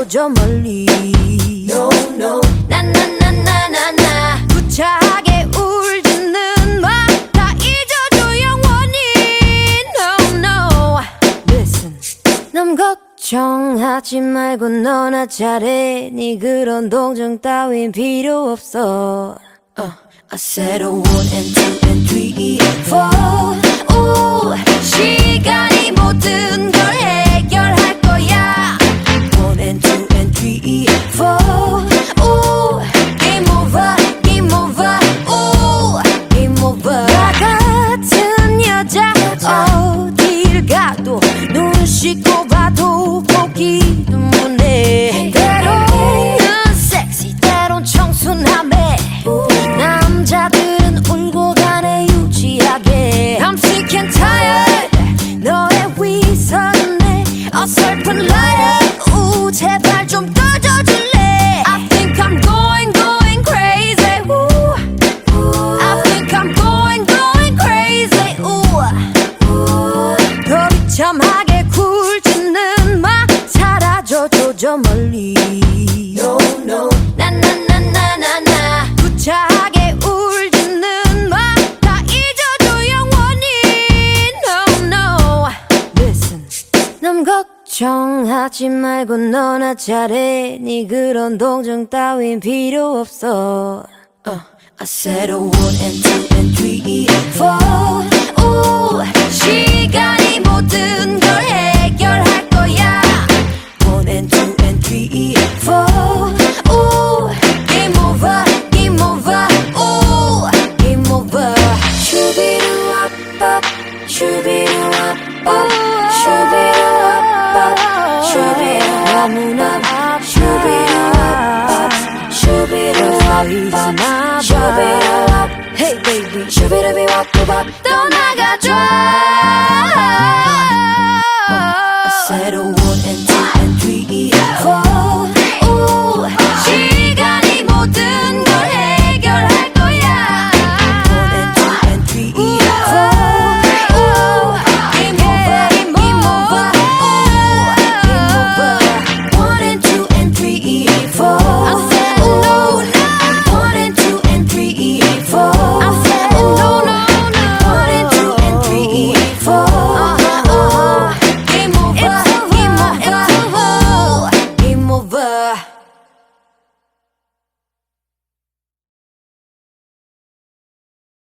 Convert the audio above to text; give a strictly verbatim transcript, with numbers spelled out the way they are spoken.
저 멀리. No no 나나나나나나 구차하게 울지는 마. 다 잊어줘 영원히. No no Listen 남 걱정하지 말고 너나 잘해. 네 그런 동정 따윈 필요 없어. uh, I said a one and two and three four. 오 시간이 모든 걸 해결할 거야. One and two and three four. 오 game over game over. 오 game over. 나 같은 여자 어딜 가도 눈 씻고 봐도 보기 눈물내. 때로는 섹시 때론 청순함에 남자들은 울고 가네 유치하게. I'm sick and tired 너의 위선에 어설픈 liar. 우 제발 좀 꺼져줄래. I think I'm going going crazy. Ooh. I think I'm going going crazy. Ooh. 더 비참하게 굴지는 마. 사라져줘 저 멀리. no no 나나나나나나 구차하게 울지는 마. 다 잊어줘 영원히. No no Listen 남 걱정하지 말고 너나 잘해. 네 그런 동정 따윈 필요 없어. uh, I said a one and two and three four. 오 시간이 모든 걸 해결할 거야. One and two and three four. 오 game over game over. 오 game over. 슈비루아빠 슈비루아빠 슈비루아빠 슈비루 너무나 슈비루아빠 슈비루아빠 슈비루아빠 Hey baby 슈비루비와빠빠 떠나가줘. I said a one and two